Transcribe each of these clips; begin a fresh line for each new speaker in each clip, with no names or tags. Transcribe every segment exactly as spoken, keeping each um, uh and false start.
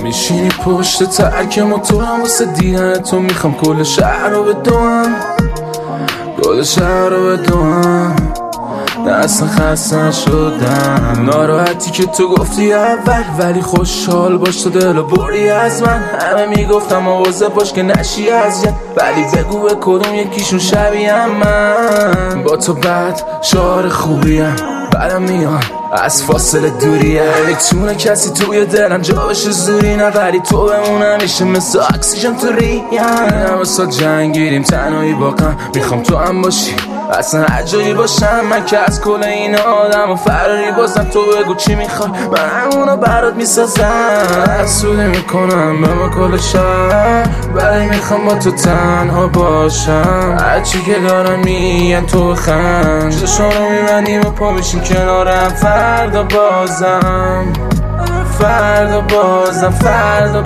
میشینی پشت ترک موتورم واسه دیدن تو میخوام کل شهر رو بدوم، کل شهر رو بدوم. نه اصلا خسته شدم، ناراحتی که تو گفتی اول، ولی خوشحال باش تو دلو بردی از من. همه میگفتم مواظب باش که نشی اذیت، ولی بگو به کدوم یکیشون شبیهم من. با تو بعد شعار خوبیم، بعدم میان از فاصله دوریه. نمیتونه کسی توی دلم جا بشه زوری، نه ولی تو بمونه میشه مثل اکسیژن تو ریم. همه سال جنگیریم تنهایی با غم، میخوام تو هم باشی اصلا هر جایی باشم. من که از کل این آدم و فراری بازم، تو بگو چی میخوای من همونو برات میسازم. حسودی میکنم به ما کل شب، ولی میخوام با تو تنها باشم. هرچی که دارن میگن تو خند، چشارو میبندیم و پا میشیم کنارم. فردا بازم، فردا بازم، فردا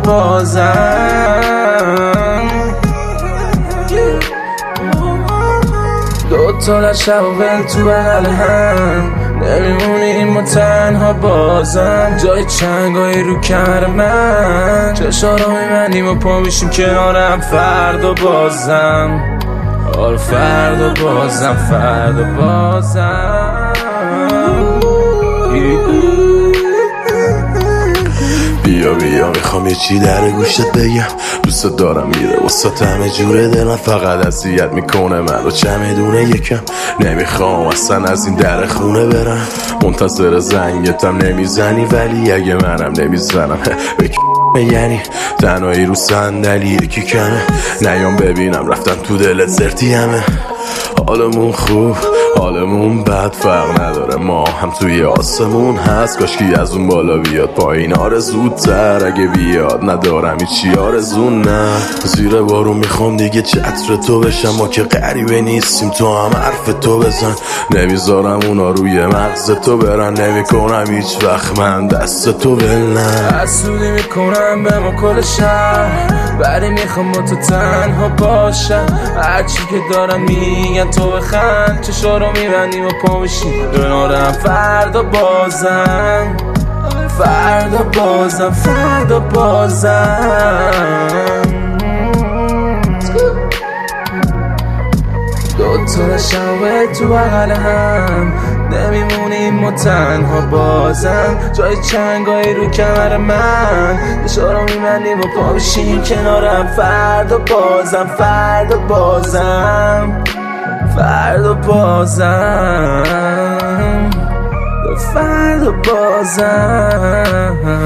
بازم. دو تا در شب و ول تو بغل هم، نمیمونیم ما تنها بازم. جای چنگایی رو کمر من، چشارو میبندیم و پا میشیم کنارم. فردا بازم، آره فردا بازم، فردا بازم.
بیا بیا میخوام یه چی در گوشت بگم، دوست دارم میره وسط همه جوره دلم، فقط اذیت میکنه منو چمدونه یکم. نمیخوام اصلا از این در خونه برم، منتظر زنگتم نمیزنی، ولی اگه منم نمیزنم به یعنی تنهایی رو صندلی یکی کمه. نیام ببینم رفتن تو دلت زرتی همه. حالمون خوب حالمون بد فرق نداره، ما هم توی آسمون هست. کاشکی از اون بالا بیاد پایین آرزوتر، اگه بیاد ندارم هیچی آرزو. نه زیر بارون میخوام دیگه چتر تو بشم، ما که غریبه نیستیم تو هم حرف تو بزن. نمیذارم اونا روی مغز تو برن، نمیکنم هیچ وقت من دست تو بلنم.
حسودی میکنم به ما کل شهر، ولی میخوام با تو تنها باشم. هرچی که دارم میگن تو بخند، چشارو میبندیم و پا میشیم کنارم. فردا بازم، فردا بازم، فردا بازم. دو تا شب تو بغل هم، نمیمونیم ما تنها بازم. جای چنگایی رو کمر من، چشارو میبندیم و پا میشیم کنارم. فردا بازم، فردا بازم، فردا بازم، فردا بازم.